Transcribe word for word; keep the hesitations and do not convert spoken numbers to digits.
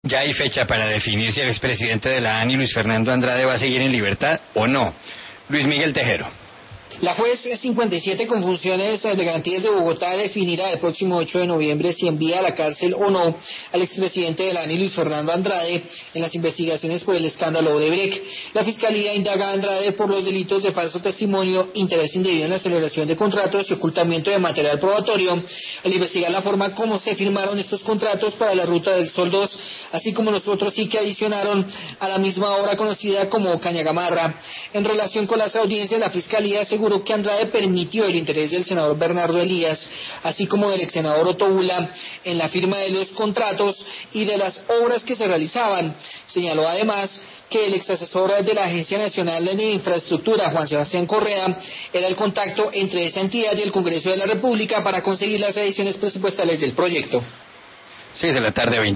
Ya hay fecha para definir si el expresidente de la ANI, Luis Fernando Andrade, va a seguir en libertad o no. Luis Miguel Tejero. La juez cincuenta y siete con funciones de garantías de Bogotá definirá el próximo ocho de noviembre si envía a la cárcel o no al expresidente de la ANI, Luis Fernando Andrade, en las investigaciones por el escándalo Odebrecht. La Fiscalía indaga a Andrade por los delitos de falso testimonio, interés indebido en la celebración de contratos y ocultamiento de material probatorio, al investigar la forma como se firmaron estos contratos para la Ruta del Sol dos, así como los otros sí que adicionaron a la misma obra conocida como Cañagamarra. En relación con las audiencias, la Fiscalía aseguró que Andrade permitió el interés del senador Bernardo Elías, así como del ex senador Otto Ula, en la firma de los contratos y de las obras que se realizaban. Señaló además que el ex asesor de la Agencia Nacional de Infraestructura, Juan Sebastián Correa, era el contacto entre esa entidad y el Congreso de la República para conseguir las adiciones presupuestales del proyecto. seis de la tarde, veinte